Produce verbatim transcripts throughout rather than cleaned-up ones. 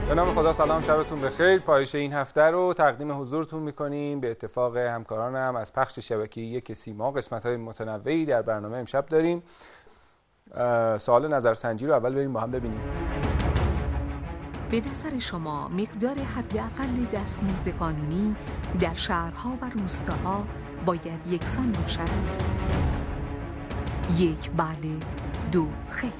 به نام خدا سلام، شبتون بخیر. پایشه این هفته رو تقدیم حضورتون میکنیم به اتفاق همکارانم از پخش شبکه یک سیما. قسمت‌های متنوعی در برنامه امشب داریم. سوال نظرسنجی رو اول بریم با هم ببینیم. به نظر شما مقدار حداقل دستمزد قانونی در شهرها و روستاها باید یکسان باشد؟ یک بله، دو خیر.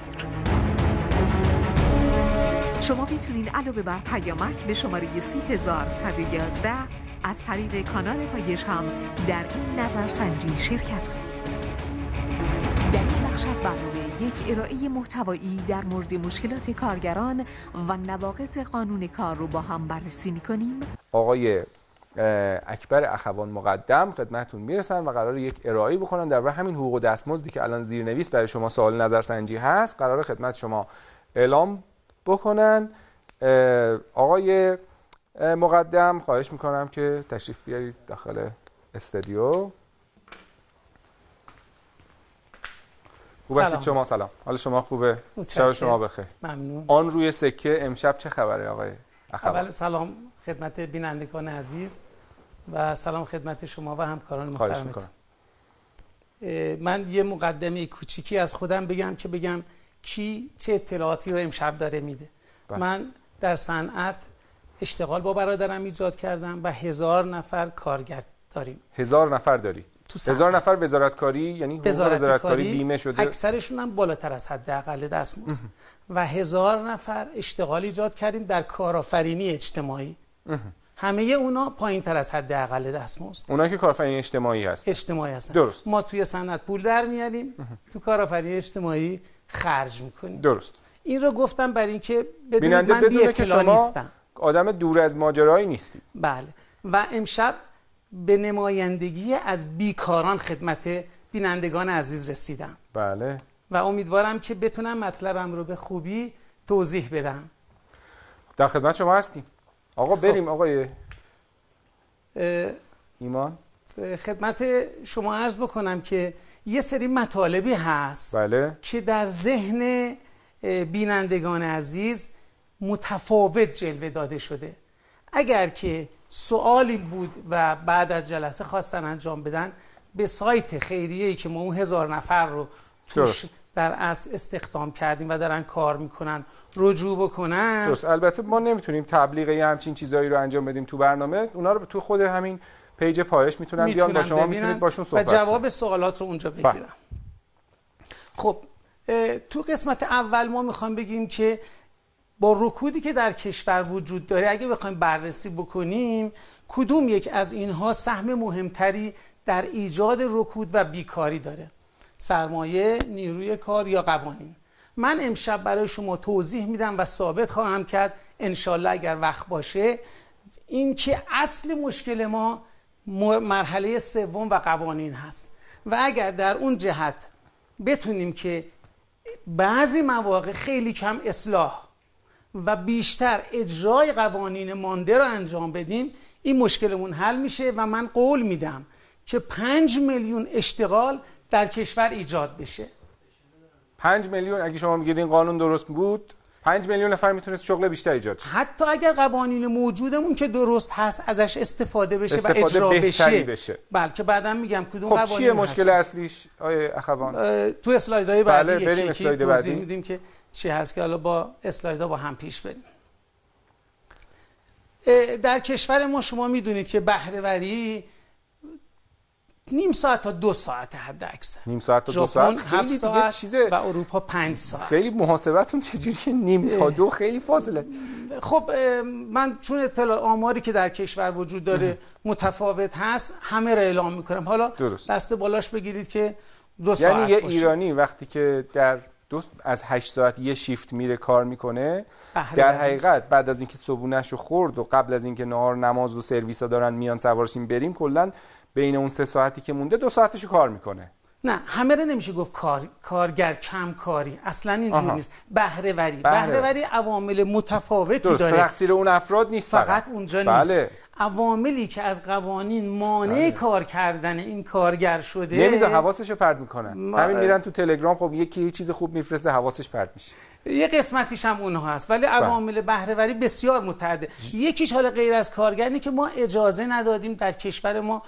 شما میتونید علاوه بر پیامک به شماره سی هزار صد و یازده از طریق کانال پایش هم در این نظرسنجی شرکت کنید. در این بخش از برنامه یک ارائه محتوایی در مورد مشکلات کارگران و نواقض قانون کار رو با هم بررسی میکنیم. آقای اکبر اخوان مقدم خدمتتون میرسن و قرار یک ارائه بکنن در مورد همین حقوق و دستمزدی که الان زیرنویس برای شما سوال نظرسنجی هست، قرار خدمت شما اعلام بکنن. آقای مقدم خواهش میکنم که تشریف بیارید داخل استودیو. خوب هستید شما؟ سلام، حال شما خوبه؟ شب شما بخیر. ممنون. آن روی سکه امشب چه خبره آقای اخوان؟ اول سلام خدمت بینندگان عزیز و سلام خدمت شما و همکاران محترمتون. من یه مقدمه کوچیکی از خودم بگم که بگم کی چه اطلاعاتی رو امشب داره میده. بله. من در صنعت اشتغال با برادرم ایجاد کردم و هزار نفر کارگر داریم. هزار نفر داری؟ هزار نفر وزارتکاری، یعنی حقوق وزارتکاری بیمه شده؟ اکثرشون هم بالاتر از حداقل دستمزد. و هزار نفر اشتغال ایجاد کردیم در کارآفرینی اجتماعی. همه اونا پایین تر از حداقل دستمزد. اونا که کارآفرینی اجتماعی هست. اجتماعی هستن. درست. ما توی صنعت پول در میاریم، تو کارآفرینی اجتماعی خرج میکنیم. درست. این رو گفتم برای اینکه بدونید من بی اطلاع نیستم. آدم دور از ماجرایی نیستی. بله. و امشب به نمایندگی از بیکاران خدمت بینندگان عزیز رسیدم. بله. و امیدوارم که بتونم مطلبم رو به خوبی توضیح بدم. در خدمت شما هستیم. آقا خب. بریم آقای ایمان. خدمت شما عرض بکنم که یه سری مطالبی هست. بله. که در ذهن بینندگان عزیز متفاوت جلوه داده شده. اگر که سوالی بود و بعد از جلسه خواستن انجام بدن، به سایت خیریه‌ای که ما اون هزار نفر رو توش در اصل استخدام کردیم و دارن کار میکنن رجوع بکنن. درست. البته ما نمیتونیم تبلیغی همچین چیزایی رو انجام بدیم تو برنامه. اونا رو تو خود همین پیج پایش میتونن بیان با شما، میتونید باشون صحبت و جواب سوالات رو اونجا بگیرم. خب تو قسمت اول ما میخوام بگیم که با رکودی که در کشور وجود داره اگه بخوایم بررسی بکنیم کدوم یک از اینها سهم مهمتری در ایجاد رکود و بیکاری داره؟ سرمایه، نیروی کار یا قوانین؟ من امشب برای شما توضیح میدم و ثابت خواهم کرد انشالله اگر وقت باشه این که اصل مشکل ما مرحله سوم و قوانین هست و اگر در اون جهت بتونیم که بعضی مواقع خیلی کم اصلاح و بیشتر اجرای قوانین مانده رو انجام بدیم این مشکلمون حل میشه و من قول میدم که پنج میلیون اشتغال در کشور ایجاد بشه. پنج میلیون اگه شما میگید این قانون درست بود، پنج میلیون نفر میتونست شغل بیشتر ایجاد شه. حتی اگر قوانین موجودمون که درست هست ازش استفاده بشه استفاده و اجرا بشه. بشه. بلکه بعدم میگم کدوم خب قوانین چیه مشکل هست. اصلیش آیه اخوان؟ تو اسلایدهای بعدی بله بریم اسلاید توضیح بعدی میدیم که چی هست که حالا با اسلایدها با هم پیش بریم. در کشور ما شما میدونید که بهره‌وری نیم ساعت تا دو ساعت حد اکثر. نیم ساعت تا دو ساعت خیلی دیگه چیزه و اروپا پنج ساعت. خیلی محاسبتون چجوریه نیم تا دو خیلی فاصله؟ خب من چون اطلاع آماری که در کشور وجود داره متفاوت هست همه را اعلام میکنم. حالا درست. دست بالاش بگیرید که دو ساعت یعنی یه باشه. ایرانی وقتی که در دو از هشت ساعت یه شیفت میره کار میکنه در حقیقت بعد از اینکه صبحونه‌شو خورد و قبل از اینکه نهار نماز و سرویسا دارن میان سوارشیم بریم کلا بین اون سه ساعتی که مونده دو ساعتشو کار میکنه. نه همه رو نمیشه گفت کار، کارگر کم کاری اصلا اینجوری نیست. بهره وری بهره وری عوامل متفاوتی درست. داره. تقصیر اون افراد نیست فقط, فقط اونجا بله. نیست. عواملی که از قوانین مانع بله. کار کردن این کارگر شده نمیذاره، حواسشو پرت میکنن. ما... همین میرن تو تلگرام، خب یکی یه چیز خوب میفرسته حواسش پرت میشه. یه قسمتیش هم اونها هست، ولی عوامل بهره وری بسیار متعدد. یکیش حالا غیر از کارگری که ما اجازه ندادیم در کشور ما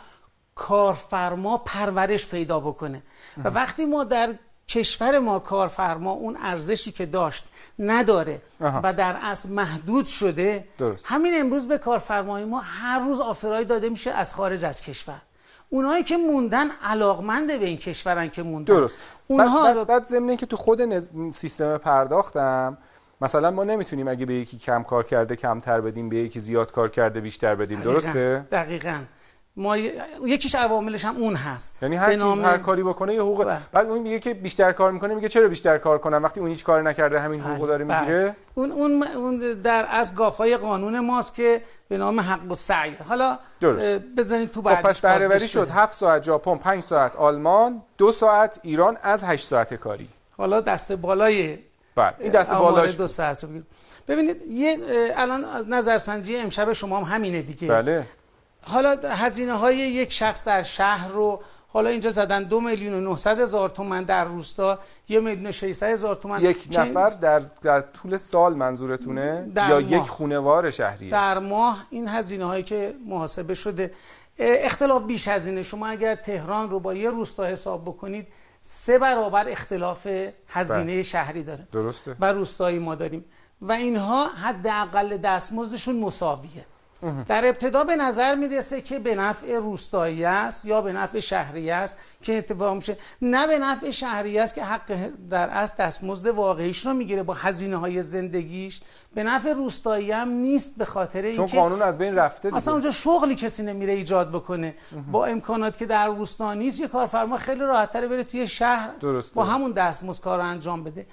کارفرما پرورش پیدا بکنه و وقتی ما در کشور ما کارفرما اون ارزشی که داشت نداره آها. و در اصل محدود شده درست. همین امروز به کارفرمای ما هر روز آفرای داده میشه از خارج از کشور. اونایی که موندن علاقمند به این کشورن که موندن درست. اونها بعد, بعد ضمن اینکه تو خود نز... سیستم پرداختم مثلا ما نمیتونیم اگه به یکی کم کار کرده کمتر بدیم، به یکی زیاد کار کرده بیشتر بدیم. دقیقاً. درسته؟ دقیقاً. ما یکیش عواملش هم اون هست. یعنی هر کی نام... هر کاری بکنه یه حقوق با. بعد اون میگه که بیشتر کار میکنه، میگه چرا بیشتر کار کنم وقتی اون هیچ کاری نکرده همین حقوق داره میگیره. اون اون اون در از گافای قانون ماست که به نام حق و سعی. حالا بزنید تو بعد. خب پس بهره وری شد هفت ساعت ژاپن، پنج ساعت آلمان، دو ساعت ایران از هشت ساعت کاری. حالا دست بالای بله این دست بالاش دو ساعت رو بگیرید. ببینید یه الان نظرسنجی امشب شما هم همینه دیگه. بله. حالا هزینه های یک شخص در شهر رو حالا اینجا زدن دو میلیون و نهصد هزار تومان، در روستا یک میلیون و ششصد هزار تومان. یک نفر در در طول سال منظورتونه یا ماه. یک خانوار شهریه؟ در ماه این هزینه هایی که محاسبه شده اختلاف بیش از اینه. شما اگر تهران رو با یه روستا حساب بکنید سه برابر اختلاف هزینه بله. شهری داره. درسته. و روستایی ما داریم و اینها حداقل دستمزدشون مساویه. در ابتدا به نظر میرسه که به نفع روستایی است یا به نفع شهری است که اتفاق میشه، نه به نفع شهری است که حق در اصل دستمزد واقعیش رو میگیره با هزینه های زندگیش، به نفع روستایی هم نیست به خاطر اینکه چون قانون از بین رفته دیگه. اصلا اونجا شغلی کسی نمیره ایجاد بکنه با امکانات که در روستا نیست. یه کارفرما خیلی راحت‌تر بره توی شهر درسته. با همون دستمزد کار رو انجام بده.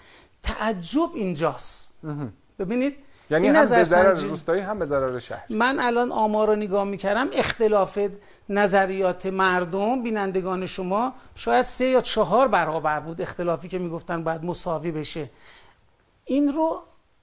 تعجب اینجاست. ببینید یعنی هم به ضرر روستایی هم به ضرر شهر. من الان آمار رو نگاه میکردم، اختلاف نظریات مردم بینندگان شما شاید سه یا چهار برابر بود، اختلافی که میگفتن باید مساوی بشه. این رو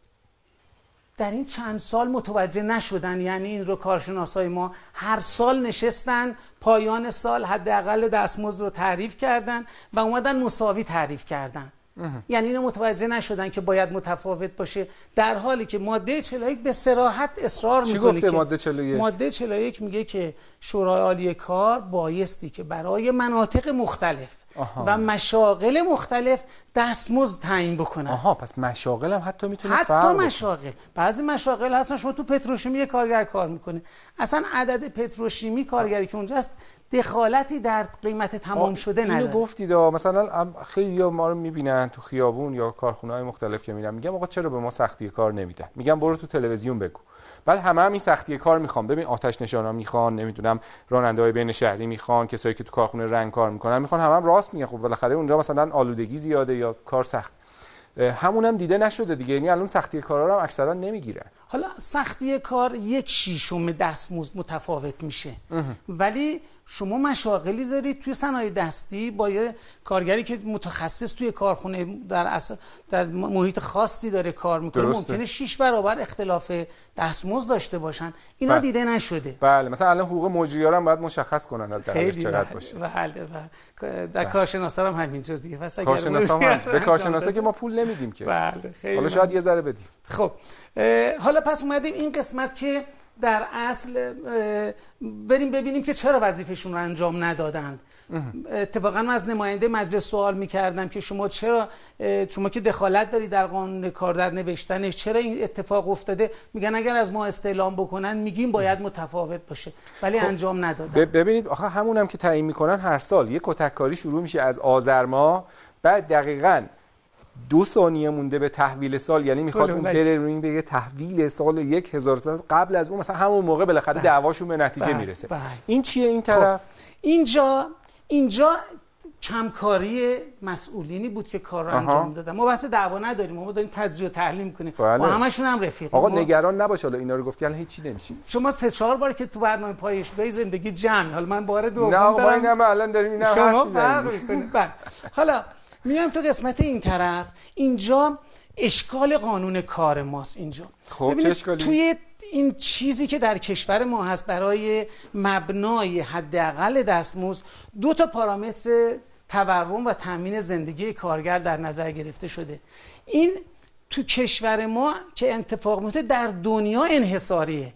در این چند سال متوجه نشدن. یعنی این رو کارشناسای ما هر سال نشستن پایان سال حداقل دستمزد رو تعریف کردن و اومدن مساوی تعریف کردن. یعنی اینو متوجه نشدن که باید متفاوت باشه، در حالی که ماده چهل و یک به صراحت اصرار میکنه. چی گفته ماده چهل و یک؟ ماده چهل و یک میگه که شورای عالی کار بایستی که برای مناطق مختلف آها. و مشاغل مختلف دستمزد تعیین بکنن. آها، پس مشاغل هم حتی میتونه حتی فرق بکنه. مشاغل، بعضی مشاغل هستن شما تو پتروشیمی یه کارگر کار میکنه، اصلا عدد پتروشیمی کارگری که اونجاست دخالتی در قیمت تمام شده نداره. اینو گفتید مثلا خیلی ما رو میبینن تو خیابون یا کارخونه‌های مختلف که میرن، میگم آقا چرا به ما سختی کار نمیدن؟ میگم برو تو تلویزیون بگو. بعد همه هم این سختی کار میخوان. ببین آتش نشانا میخوان، نمیدونم راننده‌های بین شهری میخوان، کسایی که تو کارخونه رنگ کار میکنن میخوان، همه هم راست میگن. خب بالاخره اونجا مثلا آلودگی زیاده یا کار سخت. همون هم دیده نشده دیگه. یعنی الان سختی کارا رو هم اکثرا نمیگیرن. حالا سختی کار یک شیشم دستمزد متفاوت میشه، ولی شما مشاغلی دارید توی صنایع دستی با یه کارگری که متخصص توی کارخونه در اصل در محیط خاصی داره کار میکنه، ممکنه شش برابر اختلاف دستمزد داشته باشن. اینا بله. دیده نشده. بله، مثلا الان حقوق مجری‌ها هم باید مشخص کنن در درش چقدر باشه. بله بله. در کارشناسا هم همینجور دیگه. پس اگر کارشناسا هم به کارشناسا که ما پول نمیدیم که. بله خیلی. حالا شاید یه ذره بدیم. خب حالا پس اومدیم این قسمت که در اصل بریم ببینیم که چرا وظیفهشون رو انجام ندادند. اتفاقا من از نماینده مجلس سوال میکردم که شما چرا، شما که دخالت داری در قانون کار در نوشتنش، چرا این اتفاق افتاده؟ میگن اگر از ما استعلام بکنن میگیم باید متفاوت باشه، ولی خب انجام ندادن. ببینید آخه همون هم که تعیین میکنن هر سال یک کتک کاری شروع میشه از آذر ماه، بعد دقیقاً دو ثانیه مونده به تحویل سال، یعنی میخواد اون بره روی این بگه تحویل سال یک هزار سال قبل از اون، مثلا همون موقع بالاخره دعواشون به نتیجه بله. میرسه بله. این چیه این طرف؟ خب. اینجا اینجا کمکاری مسئولینی بود که کار رو انجام دادن. ما بحث دعوا نداریم، ما داریم تجزیه و تحلیل میکنیم. بله. ما همشون هم رفیقیم. آقا ما... نگران نباش، حالا اینا رو گفتی الان هیچ چی نمیشه. شما سه چهار بار که تو برنامه پایش به زندگی جمع، حالا من بار دوم دارم. نه ما اینم الان داریم اینا شما فرق میکنید. حالا میام تو قسمت این طرف. اینجا اشکال قانون کار ماست. اینجا خب چه اشکالی؟ توی این چیزی که در کشور ما هست برای مبنای حداقل دستمزد دو تا پارامتر تورم و تامین زندگی کارگر در نظر گرفته شده. این تو کشور ما که اتفاق میفته در دنیا انحصاریه.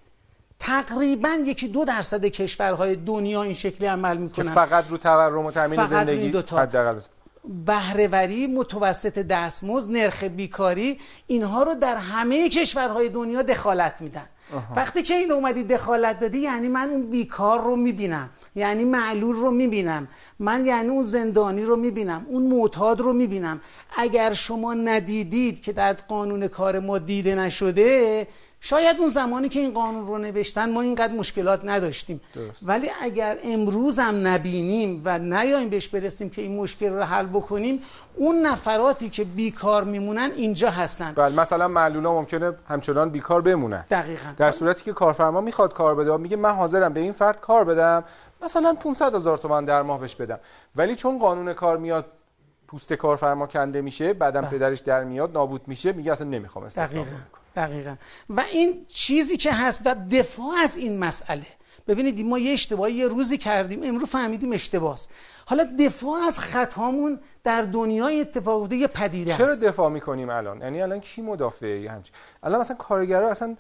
تقریبا یکی دو درصد کشورهای دنیا این شکلی عمل میکنن که فقط رو تورم و تامین زندگی حداقل بهره‌وری، متوسط دستمزد، نرخ بیکاری، اینها رو در همه کشورهای دنیا دخالت میدن. آها. وقتی که این اومدی دخالت دادی یعنی من اون بیکار رو میبینم، یعنی معلول رو میبینم، من یعنی اون زندانی رو میبینم، اون معتاد رو میبینم. اگر شما ندیدید که در قانون کار ما دیده نشده، شاید اون زمانی که این قانون رو نوشتن ما اینقدر مشکلات نداشتیم. درست. ولی اگر امروز هم نبینیم و نیاییم بهش برسیم که این مشکل رو حل بکنیم، اون نفراتی که بیکار میمونن اینجا هستن. بله، مثلا معلولا ممکنه همچنان بیکار بمونن. دقیقاً. در صورتی که کارفرما میخواد کار بده، میگه من حاضرم به این فرد کار بدم، مثلا پانصد هزار تومان در ماه بهش بدم، ولی چون قانون کار میاد پوست کارفرما کنده میشه، بعدم پدرش در میاد نابود میشه، میگه اصلا نمیخوام استفاده کنم. دقیقاً. و این چیزی که هست و دفاع از این مسئله، ببینید ما یه اشتباهی یه روزی کردیم، امروز فهمیدیم اشتباهست. حالا دفاع از خطامون در دنیای اتفاق افتاده یه پدیده است. چرا دفاع میکنیم الان؟ یعنی الان کی مدافعه همچین؟ الان مثلا کارگرها، اصلا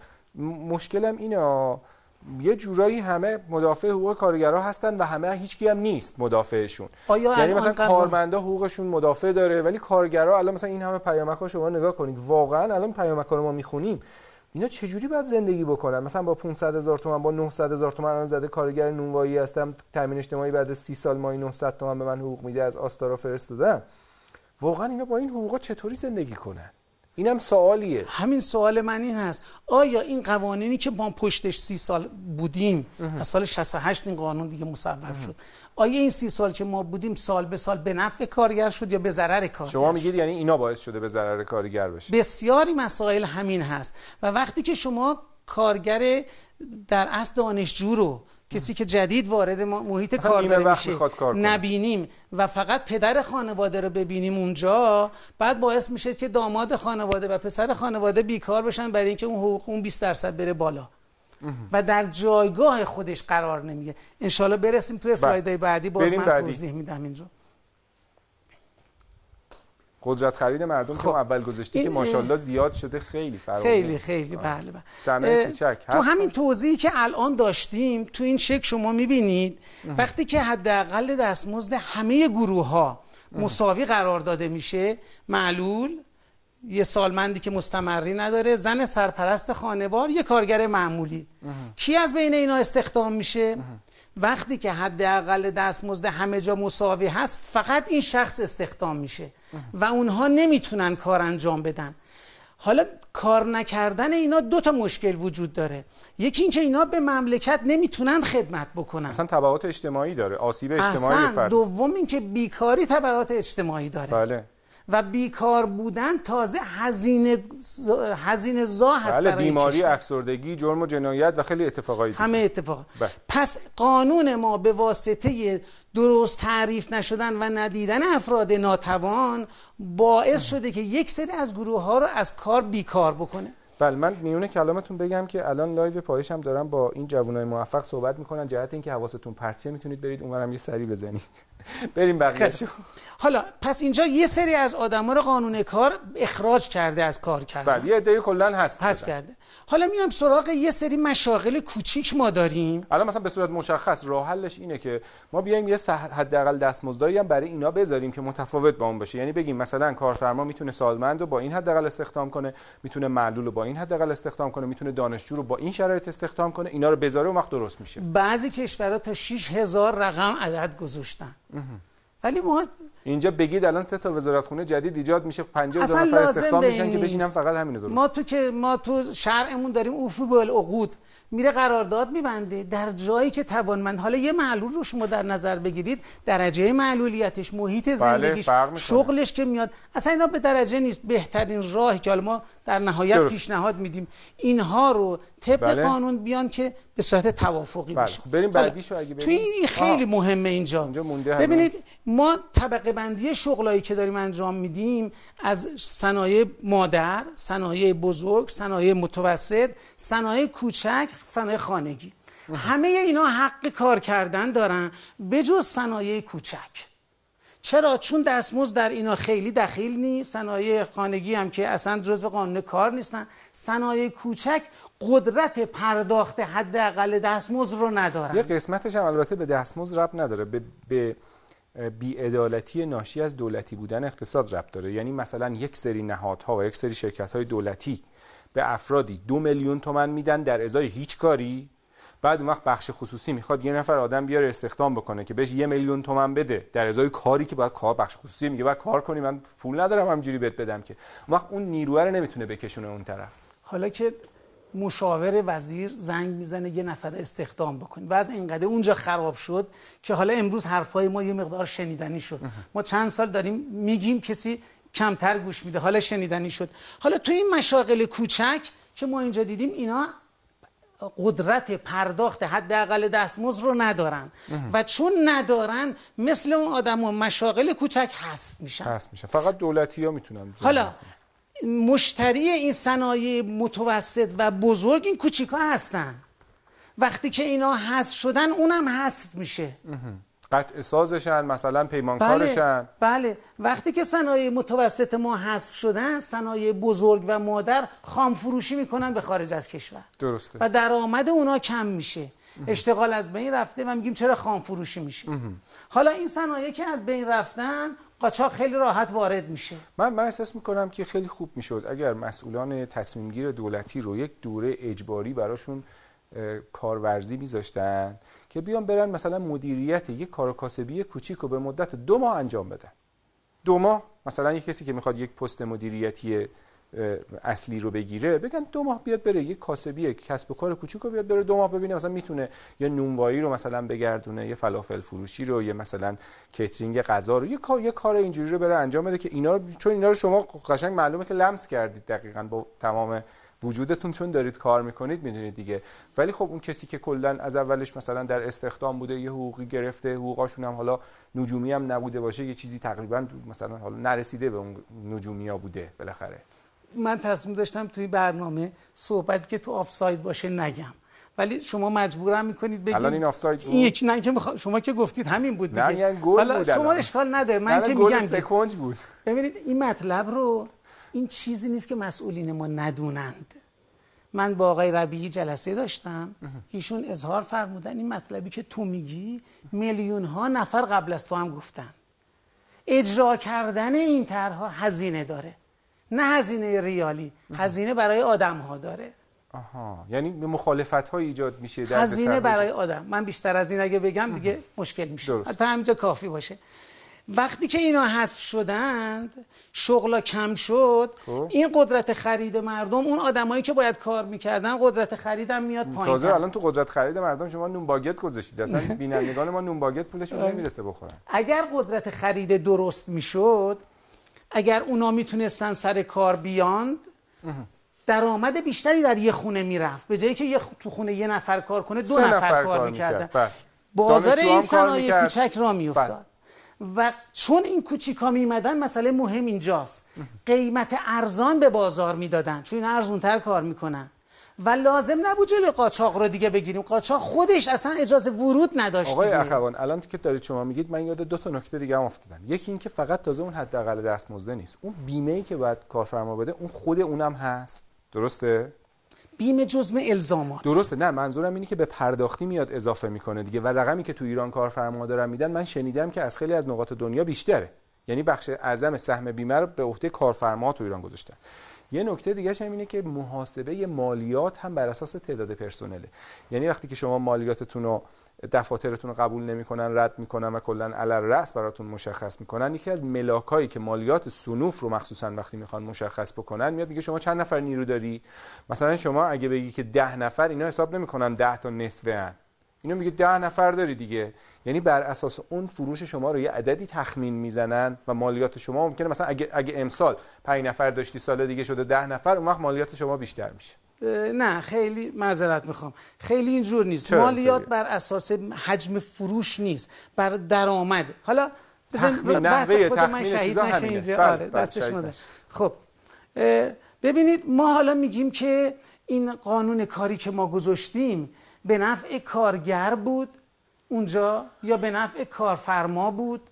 مشکلم اینه یه جورایی همه مدافع حقوق کارگرها هستن و همه هیچکی هم نیست مدافعشون. یعنی مثلا کارمندا حقوقشون مدافع داره ولی کارگرها، الان مثلا این همه پیامک‌ها شما نگاه کنید، واقعا الان پیامک‌ها رو ما میخونیم، اینا چجوری باید زندگی بکنن؟ مثلا با پانصد هزار تومان، با نهصد هزار تومان الان زده کارگر نونوایی هستم، تامین اجتماعی بعد سی سال ماهی نهصد تومان به من حقوق میده، از آستارا فرستادم. واقعا اینا با این حقوقا چطوری زندگی کنن؟ اینم سوالیه. همین سوال من این هست، آیا این قوانینی که ما پشتش سی سال بودیم، از سال شصت و هشت این قانون دیگه مصوب شد، آیا این سی سال که ما بودیم سال به سال به نفع کارگر شد یا به ضرر کارگر؟ شما میگید یعنی اینا باعث شده به ضرر کارگر بشه؟ بسیاری مسائل همین هست. و وقتی که شما کارگر در اصل دانشجو رو، کسی که جدید وارد محیط کار داره میشه، نبینیم و فقط پدر خانواده رو ببینیم اونجا، بعد باعث میشه که داماد خانواده و پسر خانواده بیکار بشن برای اینکه اون حقوق اون بیست درصد بره بالا و در جایگاه خودش قرار نمیگیره. انشالله برسیم توی اسلایدهای بعدی باز من بعدی. توضیح میدم اینجا. قدرت خرید مردم خب. که اول گذاشتی که ماشاءالله زیاد شده، خیلی فرق خیلی خیلی بله بله. صنایع کوچک تو همین توضیحی که الان داشتیم تو این شکل شما میبینید وقتی که حداقل دستمزد همه گروه ها مساوی قرار داده میشه، معلول، یه سالمندی که مستمری نداره، زن سرپرست خانوار، یه کارگر معمولی، کی از بین اینا استخدام میشه؟ وقتی که حداقل دستمزد همه جا مساوی هست، فقط این شخص استخدام میشه و اونها نمیتونن کار انجام بدن. حالا کار نکردن اینا دو تا مشکل وجود داره. یکی این که اینا به مملکت نمیتونن خدمت بکنن، اصلا تبعات اجتماعی داره، آسیب اجتماعی به فرد. دوم این که بیکاری تبعات اجتماعی داره. بله. و بیکار بودن تازه هزینه هزینه زا هست. بله، بیماری، افسردگی، جرم و جنایت و خیلی اتفاقایی دیگه. همه اتفاقات. پس قانون ما به واسطه درست تعریف نشدن و ندیدن افراد ناتوان باعث شده که یک سری از گروه ها رو از کار بیکار بکنه. بله، من میونه کلامتون بگم که الان لایو پایش هم دارم با این جوانای موفق صحبت میکنن، جهت اینکه حواستون پرچه میتونید برید اونورم یه سری بزنید. بریم بقیه‌شو. حالا پس اینجا یه سری از آدما رو قانون کار اخراج کرده از کار کرده. بعد یه عده کلا حذف حذف کرده. حالا میام سراغ یه سری مشاغل کوچیک ما داریم. الان مثلا به صورت مشخص راه حلش اینه که ما بیایم یه حداقل دستمزدی هم برای اینا بذاریم که متفاوت با اون باشه. یعنی بگیم مثلا کارفرما میتونه سالمند رو با این حداقل استخدام کنه، میتونه معلول رو با این حداقل استخدام کنه، میتونه دانشجو رو با این شرایط استخدام کنه، اینا رو بذاره اون وقت درست میشه. بعضی کشورها تا شش هزار رقم عدد گذاشتن. ولی ما اینجا بگید الان سه تا وزارتخونه جدید ایجاد میشه، پنجاه هزار نفر استخدام میشن که بشینن فقط همینو درست. ما تو که ما تو شرعمون داریم اوفو بالعقود، میره قرارداد میبنده در جایی که توانمند. حالا یه معلول رو شما در نظر بگیرید، درجه معلولیتش، محیط زندگیش، بله، شغلش که میاد، اصلا اینا به درجه نیست. بهترین راهی که حالا ما در نهایت درست. پیشنهاد میدیم اینها رو طبق بله. قانون بیان که به صورت توافقی بله. بشه. بریم بعدیشو اگه بریم. تو این خیلی آه. مهمه اینجا. اینجا مونده. ببینید ما طبقه طبقه بندی شغلایی که داریم انجام میدیم از صنایع مادر، صنایع بزرگ، صنایع متوسط، صنایع کوچک، صنایع خانگی، همه اینا حق کار کردن دارن به جز صنایع کوچک. چرا؟ چون دستمزد در اینا خیلی دخیل نیست. صنایع خانگی هم که اصلا جزو قانون کار نیستن. صنایع کوچک قدرت پرداخت حداقل دستمزد رو ندارن. یه قسمتش هم البته به دستمزد ربط نداره، به, به بی‌عدالتی ناشی از دولتی بودن اقتصاد ربط داره. یعنی مثلا یک سری نهادها و یک سری شرکت‌های دولتی به افرادی دو میلیون تومان میدن در ازای هیچ کاری، بعد اون وقت بخش خصوصی میخواد یه نفر آدم بیاره استخدام بکنه که بهش یه میلیون تومان بده در ازای کاری که باید کار، بخش خصوصی میگه باید کار کنی، من پول ندارم همینجوری بهت بدم، که اون وقت اون نیروه رو نمیتونه بکشونه اون طرف. حالا که مشاور وزیر زنگ میزنه یه نفر استخدام بکنی و از اینقدر اونجا خراب شد که حالا امروز حرفای ما یه مقدار شنیدنی شد. ما چند سال داریم میگیم کسی کمتر گوش میده، حالا شنیدنی شد. حالا تو این مشاغل کوچک که ما اینجا دیدیم اینا قدرت پرداخت حداقل دستمزد رو ندارن و چون ندارن مثل اون آدم‌ها مشاغل کوچک حذف میشن. حذف میشن. فقط دولتی‌ها میتونن. حالا مشتری این صنایع متوسط و بزرگ این کوچیک‌ها هستن. وقتی که اینا حذف شدن اونم حذف میشه. قطع سازشن، مثلا پیمانکارشن. بله بله. وقتی که صنایع متوسط ما حذف شدن، صنایع بزرگ و مادر خام فروشی میکنن به خارج از کشور. درسته. و درآمد اونا کم میشه. اشتغال از بین رفته و میگیم چرا خام فروشی میشه. حالا این صنایع که از بین رفتن قاچاق خیلی راحت وارد میشه. من من احساس میکنم که خیلی خوب میشد اگر مسئولان تصمیم گیر دولتی رو یک دوره اجباری براشون کارورزی میذاشتن که بیان برن مثلا مدیریت یک کار کاسبی کوچیک رو به مدت دو ماه انجام بدن. دو ماه مثلا یک کسی که میخواد یک پست مدیریتی اصلی رو بگیره، بگن دو ماه بیاد بره یک کاسبی کسب و کار کوچیک رو بیاد بره دو ماه ببینه مثلا میتونه یه نونوایی رو مثلا بگردونه، یه فلافل فروشی رو، یه مثلا کیترینگ غذا رو، یه کار یه کار اینجوری رو بره انجام بده که اینا رو، چون اینا رو شما قشنگ معلومه که لمس کردید دقیقاً با تمام وجودتون چون دارید کار میکنید میدونید دیگه. ولی خب اون کسی که کلا از اولش مثلا در استخدام بوده، یه حقوقی گرفته، حقوقاشون هم حالا نجومی هم نبوده باشه، یه چیزی تقریبا مثلا حالا نرسیده به اون نجومیا بوده بالاخره. من تصمیم داشتم توی برنامه صحبتی که تو آفساید باشه نگم، ولی شما مجبورم میکنید بگید الان این آفساید بود. این یکی نه که مخ... شما که گفتید همین بود دیگه. نه یعنی گل حالا بود. شما اشکال نداره، من که میگم سکنج بود. ببینید این مطلب رو، این چیزی نیست که مسئولین ما ندونند. من با آقای ربیعی جلسه داشتم، ایشون اظهار فرمودن این مطلبی که تو میگی میلیون ها نفر قبل از تو هم گفتن. اجرا کردن این طرحها هزینه داره، نه هزینه ریالی، هزینه برای آدم ها داره. آها، یعنی به مخالفت ها ایجاد میشه، هزینه برای آدم. من بیشتر از این اگه بگم دیگه مشکل میشه، حتی همینجا کافی باشه. وقتی که اینا حذف شدند، شغلا کم شد، خوب. این قدرت خرید مردم، اون آدمایی که باید کار میکردن قدرت خریدم میاد پایین. تازه الان تو قدرت خرید مردم شما نون باگت گذاشتید، اصلا بینندگان ما نون باگت پولشون نمیرسه بخورن. اگر قدرت خرید درست میشد، اگر اونا میتونستن سر کار بیاند، درآمد بیشتری در یه خونه میرفت، به جایی که یه تو خونه یه نفر کار کنه دو نفر, نفر کار میکردن. بازار این صنایع کوچک را میافتاد. و چون این کوچیکا میمدن، مسئله مهم اینجاست، قیمت ارزان به بازار میدادن، چون این ارزونتر کار میکنن و لازم نبود جلوی قاچاق رو دیگه بگیریم. قاچاق خودش اصلا اجازه ورود نداشت. آقای اخوان الان که دارید شما میگید، من یاد دو تا نکته دیگه هم افتادم. یکی این که فقط تازه اون حداقل دستمزد نیست، اون بیمه‌ای که باید کارفرما بده اون خود اونم هست. درسته؟ بیمه جزء الزامات. درسته. نه منظورم اینه که به پرداختی میاد اضافه میکنه دیگه، و رقمی که تو ایران کارفرما دارن میدن، من شنیدم که از خیلی از نقاط دنیا بیشتره. یعنی بخش اعظم سهم بیمه رو به عهده کارفرما تو ایران گذاشتن. یه نکته دیگه هم اینه که محاسبه مالیات هم بر اساس تعداد پرسنله. یعنی وقتی که شما مالیاتتون رو، دفاترتون رو قبول نمی‌کنن، رد می‌کنن و کلاً علی الرأس براتون مشخص می‌کنن، یکی از ملاکایی که مالیات صنوف رو مخصوصاً وقتی می‌خوان مشخص بکنن، میاد میگه شما چند نفر نیرو داری؟ مثلا شما اگه بگی که ده نفر، اینا حساب نمی‌کنن ده تا نصفه ان. اینو میگه ده نفر داری دیگه. یعنی بر اساس اون فروش شما رو یه عددی تخمین میزنن و مالیات شما ممکنه مثلا اگه اگه امسال پنج نفر داشتی، سال دیگه شده ده نفر، اون وقت مالیات شما بیشتر میشه. نه خیلی معذرت میخوام، خیلی اینجور نیست. مالیات بر اساس حجم فروش نیست، بر درآمد. حالا تخمین نحوه تخمین چیزا همینه. بله آره دستش مونده. خب ببینید ما حالا میگیم که این قانون کاری که ما گذاشتیم به نفع کارگر بود اونجا یا به نفع کارفرما بود؟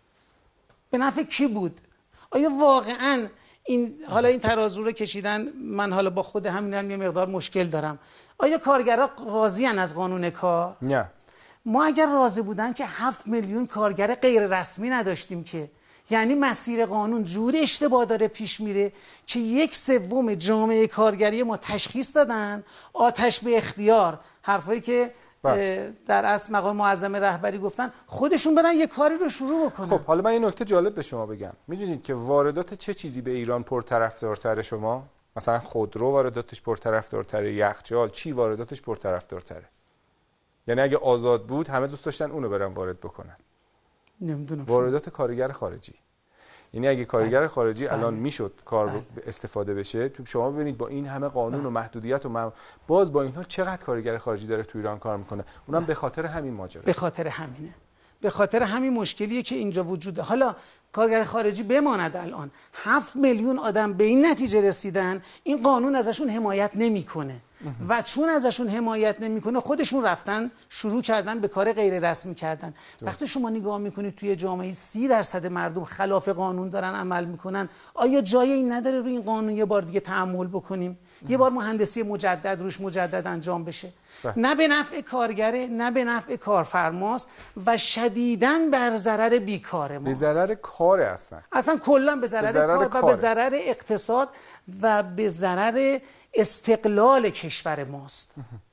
به نفع کی بود؟ آیا واقعاً این حالا این ترازو رو کشیدن، من حالا با خود همینم یه مقدار مشکل دارم، آیا کارگرها راضی ان از قانون کار؟ نه. ما اگر راضی بودن که هفت میلیون کارگر غیر رسمی نداشتیم که، یعنی مسیر قانون جوری اشتباه داره پیش میره که یک سوم جامعه کارگری ما تشخیص دادن آتش به اختیار، حرفایی که در اصل مقام معظم رهبری گفتن، خودشون برن یه کاری رو شروع بکنن. خب حالا من یه نکته جالب به شما بگم. میدونید که واردات چه چیزی به ایران پرطرفدارتره شما؟ مثلا خودرو وارداتش پرطرفدارتره، یخچال، چی وارداتش پرطرفدارتره؟ یعنی اگه آزاد بود همه دوست داشتن اونو برن وارد بکنن. نمیدونم. واردات کارگر خارجی. یعنی اگه کارگر خارجی الان میشد کار استفاده بشه، شما ببینید با این همه قانون و محدودیت و مم... باز با اینها چقدر کارگر خارجی داره تو ایران کار میکنه. اونم به خاطر همین ماجرا. به خاطر همینه. به خاطر همین مشکلیه که اینجا وجود داره. حالا کارگر خارجی بماند، الان هفت میلیون آدم به این نتیجه رسیدن این قانون ازشون حمایت نمیکنه و چون ازشون حمایت نمیکنه خودشون رفتن شروع کردن به کار غیر رسمی کردن. وقتی شما نگاه میکنید توی جامعه سی درصد مردم خلاف قانون دارن عمل میکنن، آیا جای این نداره روی این قانون یه بار دیگه تأمل بکنیم؟ یه بار مهندسی مجدد روش مجدد انجام بشه؟ نه به نفع کارگره، نه به نفع کارفرماست و شدیداً بر ضرر بیکار ماست. به ضرر کار اصلا. اصلا کلا به ضرر, ضرر کار کاره. و به ضرر اقتصاد و به ضرر استقلال کشور ماست.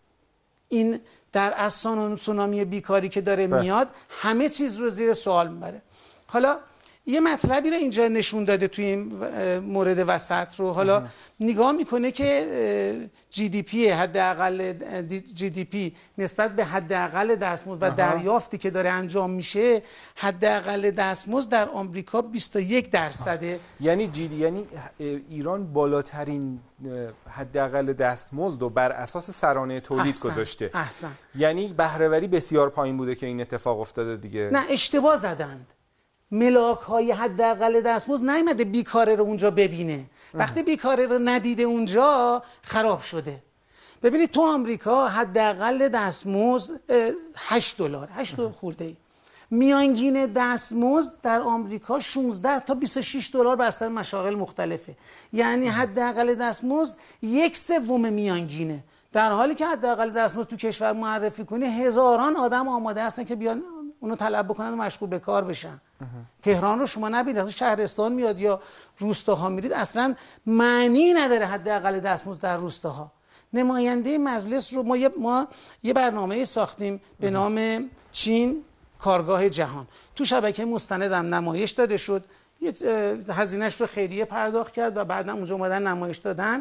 این در اصلا سونامی بیکاری که داره میاد همه چیز رو زیر سوال میبره. حالا یه مطلبی رو اینجا نشون داده توی این مورد وسط رو، حالا نگاه میکنه که جی دی پی حداقل جی دی پی نسبت به حداقل دستمزد و دریافتی که داره انجام میشه، حداقل دستمزد در آمریکا بیست و یک درصده. یعنی جی دی یعنی ایران بالاترین حداقل دستمزد رو بر اساس سرانه تولید احسن. گذاشته. احسن. یعنی بهره‌وری بسیار پایین بوده که این اتفاق افتاده دیگه. نه اشتباه زدند. ملاک های حداقل دستمزد نیامده بیکاره رو اونجا ببینه. وقتی بیکاره رو ندیده اونجا خراب شده. ببینید تو آمریکا حداقل دستمزد هشت دلار، هشت خورده ای. میانگین دستمزد در آمریکا شانزده تا بیست و شش دلار بستر مشاغل مختلفه. یعنی حداقل دستمزد یک سوم میانگینه. در حالی که حداقل دستمزد تو کشور معرفی کنی هزاران آدم آماده هستن که بیان اونو طلب بکنن و مشغول به کار بشن. تهران رو شما نبینید، از شهرستان میاد یا روستاها میرید اصلا معنی نداره حداقل دستمزد در روستاها. نماینده مجلس رو ما یه, ما یه برنامه ساختیم به نام چین کارگاه جهان، تو شبکه مستندم نمایش داده شد، هزینه‌اش رو خیریه پرداخت کرد و بعدا اونجا اومدن نمایش دادن.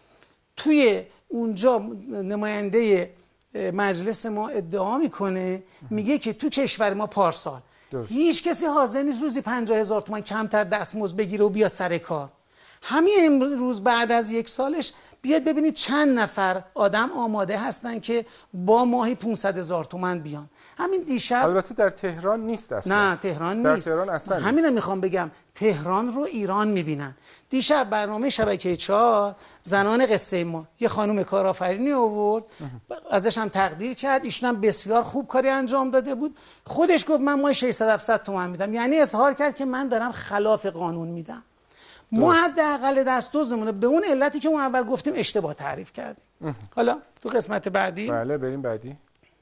توی اونجا نماینده مجلس ما ادعا میکنه، میگه که تو کشور ما پارسال هیچ کسی حاضر نیست روزی پنجاه هزار تومان کمتر دستمزد بگیره و بیا سر کار. همین امروز بعد از یک سالش بیاد ببینید چند نفر آدم آماده هستن که با ماهی پانصد هزار تومان بیان. همین دیشب، البته در تهران نیست اصلا. نه تهران در نیست. تهران اصلا همین رو میخوام بگم، تهران رو ایران میبینن. دیشب برنامه شبکه چهار زنان قصه ما یه خانم کارآفرینی آورد، ازش هم تقدیر کرد، ایشون هم بسیار خوب کاری انجام داده بود. خودش گفت من ماهی ششصد هفتصد تومان میدم، یعنی اظهار کرد که من دارم خلاف قانون میدم. ما حداقل دستمزدمون به اون علتی که اون اول گفتیم اشتباه تعریف کردیم. حالا تو قسمت بعدی بله بریم بعدی.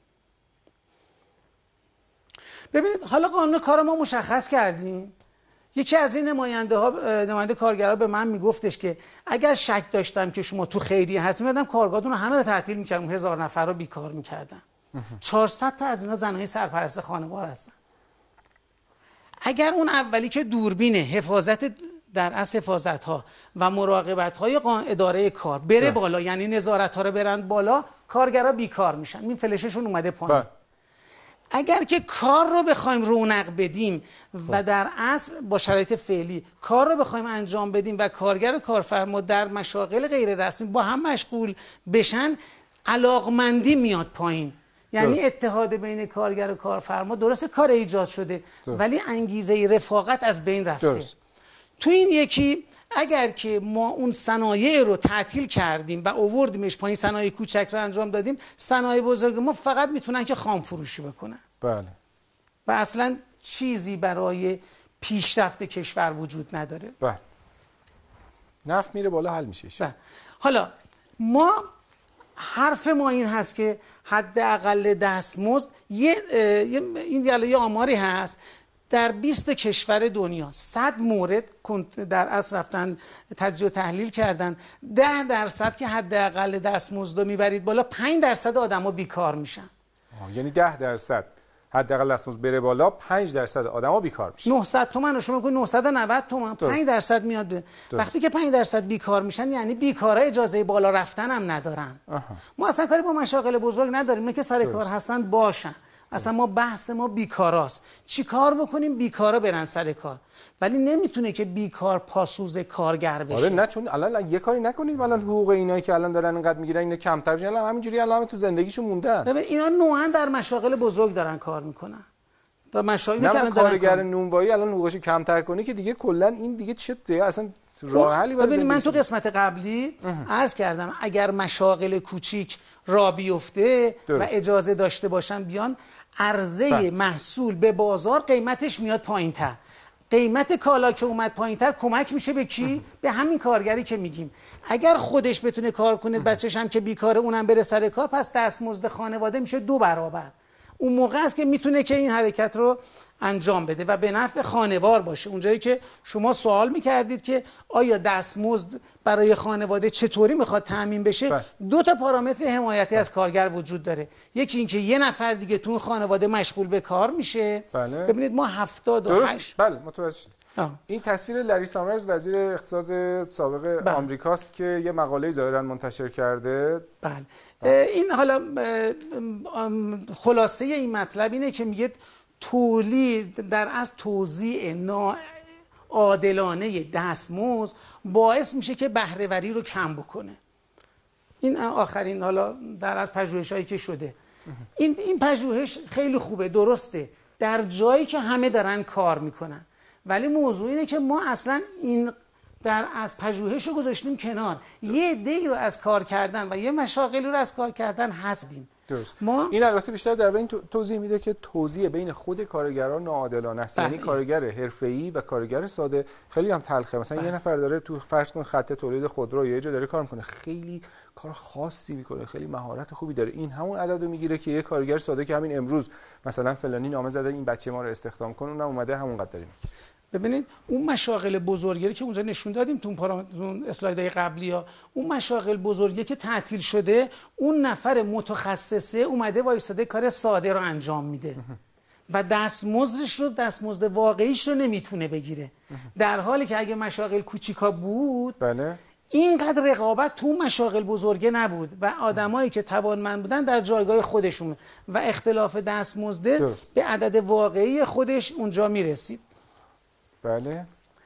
ببینید حالا قانون کار ما مشخص کردیم. یکی از این نماینده ها نماینده کارگرها به من میگفتش که اگر شک داشتم که شما تو خیریه هستید میادم کارگاهتون رو همه رو تعطیل میکردم، هزار نفر رو بیکار میکردن. چهارصد تا از اینا زنای سرپرست خانوار هستن. اگر اون اولی که دوربین حفاظت در اصل حفاظت ها و مراقبت های اداره کار بره ده. بالا، یعنی نظارت ها رو برند بالا، کارگرها بیکار میشن، این فلششون اومده پایین. اگر که کار رو بخوایم رونق بدیم و در اصل با شرایط فعلی کار رو بخوایم انجام بدیم و کارگر و کارفرما در مشاغل غیر رسمی با هم مشغول بشن، علاقمندی میاد پایین. یعنی درست. اتحاد بین کارگر و کارفرما درست کار ایجاد شده درست. ولی انگیزه رفاقت از بین رفته درست. تو این یکی اگر که ما اون صنایع رو تعطیل کردیم و آوردیمش پایین، صنایع کوچک رو انجام دادیم، صنایع بزرگ ما فقط میتونن که خام فروشی بکنن. بله. و اصلا چیزی برای پیشرفت کشور وجود نداره. بله. نفت میره بالا، حل میشه. بله. حالا ما حرف ما این هست که حداقل دستمزد یه این یه آماری هست در بیست کشور دنیا صد مورد در اصل رفتن تجزیه و تحلیل کردن، ده درصد که حداقل دستمزد رو میبرید بالا، پنج درصد آدما بیکار میشن. یعنی ده درصد حداقل دستمزد بره بالا، پنج درصد آدما بیکار میشن. نهصد تومن رو شما کنید نهصد و نود تومن، پنج درصد میاد به. وقتی که پنج درصد بیکار میشن یعنی بیکارا اجازه بالا رفتن هم ندارن. آها. ما اصلا کاری با مشاغل بزرگ نداریم، اینه که سر کار هستن باشن. اصلا ما بحث ما بیکاراست. چی کار بکنیم بیکارا برن سر کار، ولی نمیتونه که بیکار پاسوز کارگر بشه. آره نه، چون الان یه کاری نکنید الان حقوق اینایی که الان دارن اینقدر میگیرن اینا کمتر بشه، الان همینجوری الان تو زندگیشون موندن. ببین اینا نوعا در مشاغل بزرگ دارن کار میکنن. در مشاغلی که الان کارگر نونوایی الان حقوقشو کمتر کنی که دیگه کلا این دیگه چه دیگه اصلا راه حلی برای ببین من تو قسمت قبلی عرض کردم اگر مشاغل کوچیک را بیفته و اجازه داشته باشن بیان، عرضه با. محصول به بازار قیمتش میاد پایین‌تر. قیمت کالا که اومد پایین‌تر کمک میشه به کی؟ به همین کارگری که میگیم. اگر خودش بتونه کار کنه، بچه‌ش هم که بیکاره اونم بره سر کار، پس دستمزد خانواده میشه دو برابر. اون موقع است که میتونه که این حرکت رو انجام بده و به نفع خانوار باشه. اونجایی که شما سوال میکردید که آیا دستمزد برای خانواده چطوری میخواد تامین بشه، بله. دو تا پارامتر حمایتی بله. از کارگر وجود داره. یکی اینکه یه نفر دیگه تو اون خانواده مشغول به کار میشه. بله. ببینید ما هفتاد و هشت بله متوجه. این تصویر لری سامرز وزیر اقتصاد سابق بله. آمریکاست که یه مقاله ظاهرا منتشر کرده. بله. این حالا خلاصه این مطلب اینه که میگه تولید در از توزیع ناعادلانه دستمزد باعث میشه که بهره‌وری رو کم بکنه. این آخرین حالا در از پژوهش‌هایی که شده، این این پژوهش خیلی خوبه، درسته در جایی که همه دارن کار میکنن، ولی موضوع اینه که ما اصلا این در از پژوهش رو گذاشتیم کنار، یه عده‌ای رو از کار کردن و یه مشاغلی رو از کار کردن هستیم. درست. ما این البته بیشتر در این توضیح میده که توزیع بین خود کارگران ناعادلانه است. یعنی کارگر حرفه‌ای و کارگر ساده خیلی هم تلخه. مثلا بله. یه نفر داره تو فرض کن خط تولید خودرو یه جا داره کار میکنه، خیلی کار خاصی میکنه، خیلی مهارت خوبی داره، این همون عددو میگیره که یه کارگر ساده که همین امروز مثلا فلانی نامه زده این بچه ما رو استخدام کن، اونم اومده همون قدری میگیره. ببینید اون مشاغل بزرگی که اونجا نشون دادیم تو اون اسلایدهای قبلی ها، اون مشاغل بزرگی که تعطیل شده، اون نفر متخصصه اومده وایساده کار ساده رو انجام میده و دستمزدش رو دستمزد واقعیش رو نمیتونه بگیره، در حالی که اگه مشاغل کوچیکا بود بله اینقدر رقابت تو مشاغل بزرگه نبود و آدمایی که توانمند بودن در جایگاه خودشون و اختلاف دستمزد به عدد واقعی خودش اونجا میرسید. بله.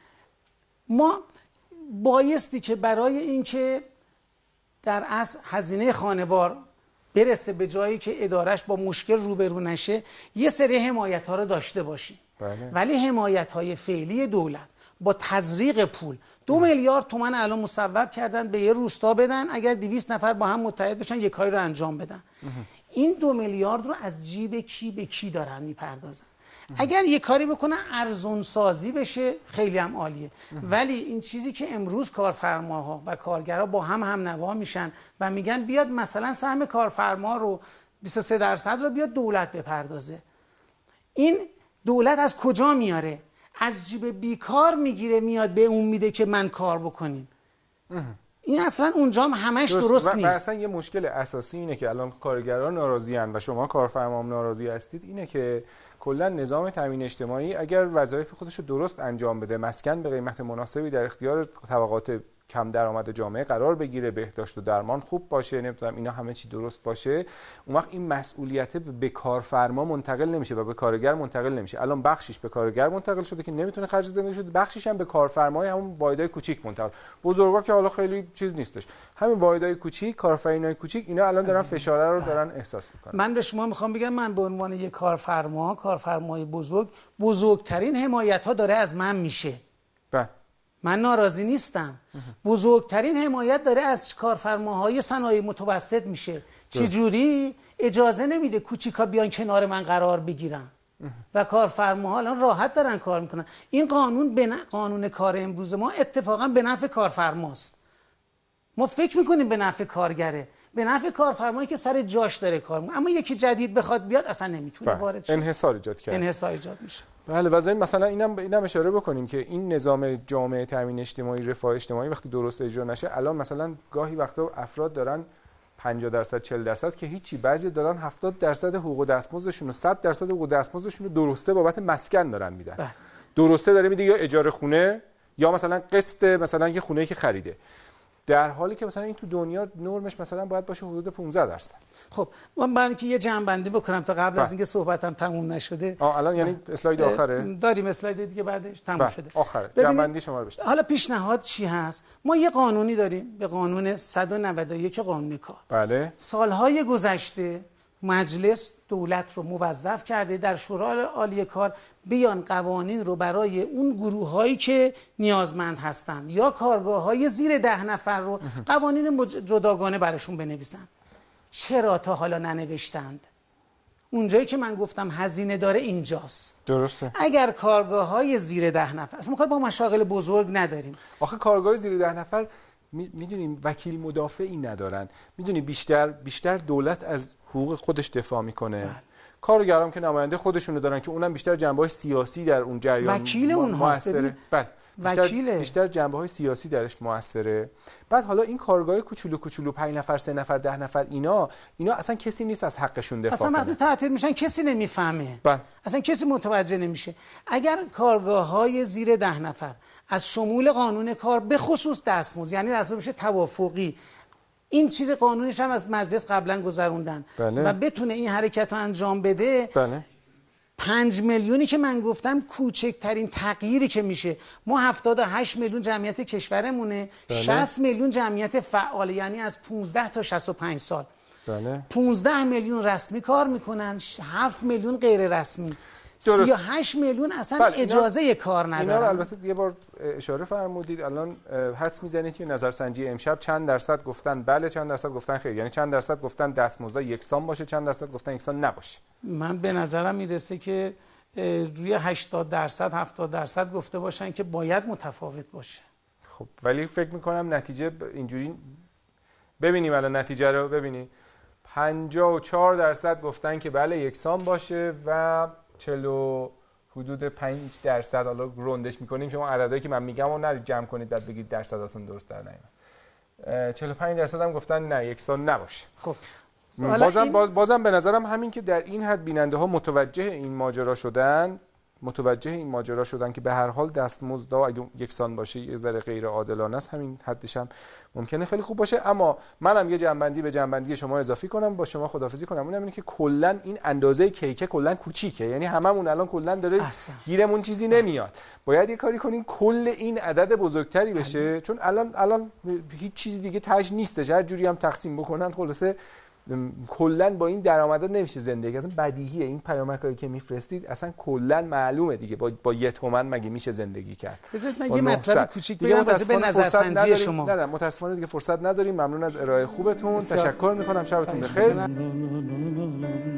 ما بایستی که برای اینکه در اصل هزینه خانوار برسه به جایی که ادارش با مشکل روبرو نشه، یه سری حمایت ها رو داشته باشیم. بله. ولی حمایت های فعلی دولت با تزریق پول دو میلیارد تومان الان مصوب کردن به یه روستا بدن، اگر دویست نفر با هم متحد بشن یک کاری رو انجام بدن. این دو میلیارد رو از جیب کی به کی دارن میپردازن؟ اگر یه کاری بکنن ارزون سازی بشه خیلی هم عالیه، ولی این چیزی که امروز کارفرماها و کارگرها با هم هم نوا میشن و میگن بیاد مثلا سهم کارفرما رو بیست و سه درصد رو بیاد دولت بپردازه، این دولت از کجا میاره؟ از جیب بیکار میگیره میاد به اون میده که من کار بکنیم. این اصلا اونجا هم همش درست, درست نیست. و اصلا یه مشکل اساسی اینه که الان کارگران ناراضی ان و شما کارفرما هم ناراضی هستید، اینه که کلا نظام تامین اجتماعی اگر وظایف خودش رو درست انجام بده، مسکن به قیمت مناسبی در اختیار طبقات کم درآمد جامعه قرار بگیره، بهداشت و درمان خوب باشه، نمیدونم اینا همه چی درست باشه، اون وقت این مسئولیت به کارفرما منتقل نمیشه و به کارگر منتقل نمیشه. الان بخشش به کارگر منتقل شده که نمیتونه خرج زندگی شده، بخشش هم به کارفرمای همون واحدهای کوچیک منتقل. بزرگا که حالا خیلی چیز نیستش، همین واحدهای کوچیک، کارآفرینای کوچیک، اینا الان دارن فشار رو دارن احساس میکنن. من به شما میخوام بگم من به عنوان یک کارفرما، کارفرمای بزرگ، بزرگترین حمایت ها داره از من میشه. بله. من ناراضی نیستم. بزرگترین حمایت داره از کارفرماهای صنایع متوسط میشه. چجوری؟ اجازه نمیده کوچیکا بیان کنار من قرار بگیرن و کارفرماها الان راحت دارن کار میکنن. این قانون به قانون کار امروز ما اتفاقا به نفع کارفرماست. ما فکر میکنیم به نفع کارگره، به نفع کارفرمایی که سر جاش داره کار میکنه، اما یکی جدید بخواد بیاد اصلا نمیتونه وارد شه. انحصار ایجاد کرد. انحصار ایجاد میشه. بله. و مثلا اینم اینم اشاره بکنیم که این نظام جامعه تامین اجتماعی، رفاه اجتماعی وقتی درست اجرا نشه، الان مثلا گاهی وقتا افراد دارن پنجاه درصد چهل درصد که هیچی، بعضی دارن هفتاد درصد حقوق و دستمزدشون و صد درصد حقوق و دستمزدشون رو درسته بابت مسکن دارن میدن. بله. درسته داره میده، یا اجاره خونه یا مثلا قسط مثلا یه خونه‌ای که خریده، در حالی که مثلا این تو دنیا نرمش مثلا باید باشه حدود پانزده درصد. خب من برای اینکه یه جمع‌بندی بکنم تا قبل از اینکه صحبتم تموم نشده. آه الان یعنی اسلاید آخره؟ داریم اسلاید دیگه بعدش تموم شده. آخره. جمع‌بندی شما رو بشید. حالا پیشنهاد چی هست؟ ما یه قانونی داریم به قانون صد و نود و یک قانون کار. بله. سالهای گذشته مجلس دولت رو موظف کرده در شورای عالی کار بیان قوانین رو برای اون گروه‌هایی که نیازمند هستن یا کارگاه‌های زیر ده نفر رو قوانین جداگانه براشون بنویسن. چرا تا حالا ننوشتند؟ اونجایی که من گفتم هزینه داره اینجاست. درسته. اگر کارگاه‌های زیر ده نفر، اصلا ما کار با مشاغل بزرگ نداریم. آخه کارگاه زیر ده نفر میدونیم وکیل مدافعی ندارن، میدونی بیشتر بیشتر دولت از حقوق خودش دفاع میکنه. بله. کارگرام که نماینده خودشونو دارن که اونم بیشتر جنبه‌های سیاسی در اون جریان وکیل اونهاست. بله. بیشتر وکیله. بیشتر جنبه‌های سیاسی درش موثره. بعد حالا این کارگاه کوچولو کوچولو پنج نفر، سه نفر، ده نفر، اینا اینا اصلا کسی نیست از حقشون دفاع کنه. اصلا وقتی تعطیل میشن کسی نمیفهمه. بله. اصلا کسی متوجه نمیشه. اگر کارگاه‌های زیر ده نفر از شمول قانون کار به خصوص دستمزد، یعنی دستمزد بشه توافقی، این چیز قانونیش هم از مجلس قبلا گذروندن. بله. و بتونه این حرکت رو انجام بده. بله. پنج میلیونی که من گفتم کوچکترین تغییری که میشه. ما هفتاد و هشت میلیون جمعیت کشورمونه. بله. شصت میلیون جمعیت فعال، یعنی از پانزده تا شصت و پنج سال. بله. پانزده میلیون رسمی کار میکنن، هفت میلیون غیر رسمی. سی و هشت میلیون اصلا بله. اجازه اینا... کار ندارن. اینا رو البته یه بار اشاره فرمودید. الان حدس میزنید که نظرسنجی امشب چند درصد گفتن بله، چند درصد گفتن خیر، یعنی چند درصد گفتن دستمزد یکسان باشه، چند درصد گفتن یکسان نباشه؟ من به نظرم میرسه که روی هشتاد درصد هفتاد درصد گفته باشن که باید متفاوت باشه. خب ولی فکر میکنم نتیجه اینجوری ببینیم. الان نتیجه رو ببینید. پنجاه و چهار درصد گفتن که بله یکسان باشه و چهل حدود پنج درصد، حالا روندش میکنیم، شما عددهایی که من میگم رو نرید جمع کنید بعد بگید درصداتون درست در نیامد. چهل و پنج درصد هم گفتن نه یکسان نباشه. خب بازم این... باز بازم به نظرم همین که در این حد بیننده ها متوجه این ماجرا شدن، متوجه این ماجرا شدن که به هر حال دستمزد اگه یکسان باشه یه ذره غیر عادلانه است، همین حدش هم ممکنه خیلی خوب باشه. اما منم یه جنبندی به جنبندی شما اضافی کنم، با شما خداحافظی کنم. اونم اینه که کلا این اندازه کیک کلا کوچیکه، یعنی هممون الان کلا داره اصلا. گیرمون چیزی نمیاد. باید یه کاری کنین کل این عدد بزرگتری بشه، چون الان الان هیچ چیزی دیگه تاج نیستش، هر جوری هم تقسیم بکنن خلاصه کلا با این درآمدا نمیشه زندگی. اصلا بدیهیه این پیامکایی که میفرستید اصلا کلا معلومه دیگه با با یه تومن مگه میشه زندگی کرد. بذارید من یه مطلب کوچیک بگم راجع به نظرسنجی شما. نه نه متاسفانه دیگه فرصت نداریم. ممنون از ارائه خوبتون، تشکر میکنم، شبتون بخیر.